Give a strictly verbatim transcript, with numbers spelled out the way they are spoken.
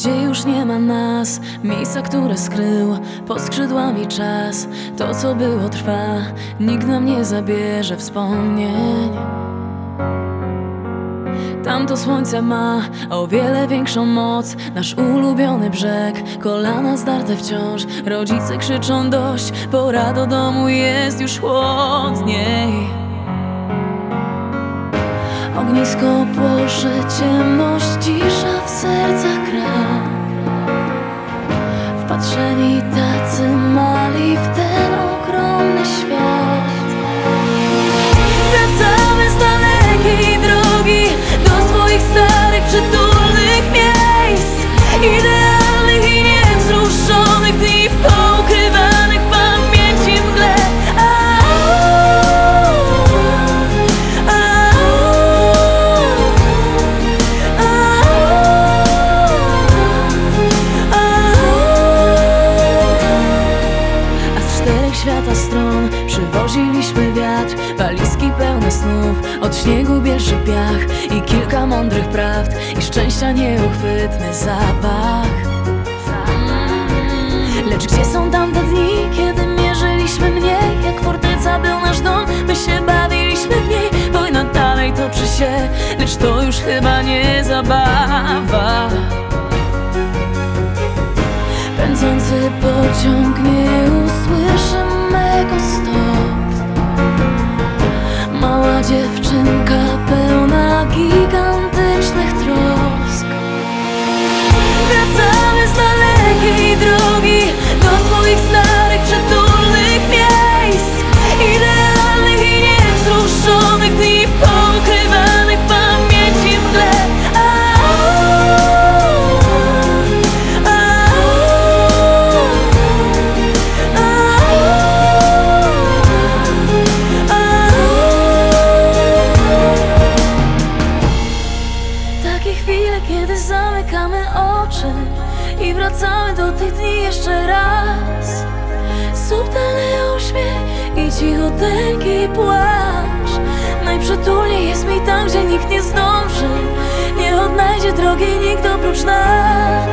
gdzie już nie ma nas, miejsca, które skrył pod skrzydłami czas. To, co było, trwa, nikt nam nie zabierze wspomnień. Tamto słońce ma o wiele większą moc, nasz ulubiony brzeg, kolana zdarte wciąż. Rodzice krzyczą dość, pora do domu, jest już chłodniej. Ognisko płosze, ciemność, cisza, w sercach gra. Wpatrzeni tacy mali w ten ogromny świat. Wracamy z dalekiej drogi do swoich starych, przytulnych miejsc, idealnych i niewzruszonych dni, poukrywanych w pamięci mgle. Świata stron przywoziliśmy wiatr, walizki pełne snów, od śniegu bielszy piach i kilka mądrych prawd i szczęścia nieuchwytny zapach. Lecz gdzie są tamte dni, kiedy mierzyliśmy mniej? Jak forteca był nasz dom, my się bawiliśmy w niej. Wojna dalej toczy się, lecz to już chyba nie zabawa. Pędzący pociąg nie usłyszy mego stop. Mała dziewczynka pełna gigantycznych trosk. Wracamy z dalekiej drogi do swoich starych, przytulnych miejsc, idealnych i niewzruszonych dni, poukrywanych w pamięci mgle. Kiedy zamykamy oczy i wracamy do tych dni jeszcze raz. Subtelny uśmiech i cichuteńki płacz. Najprzytulniej jest mi tam, gdzie nikt nie zdąży, nie odnajdzie drogi nikt oprócz nas.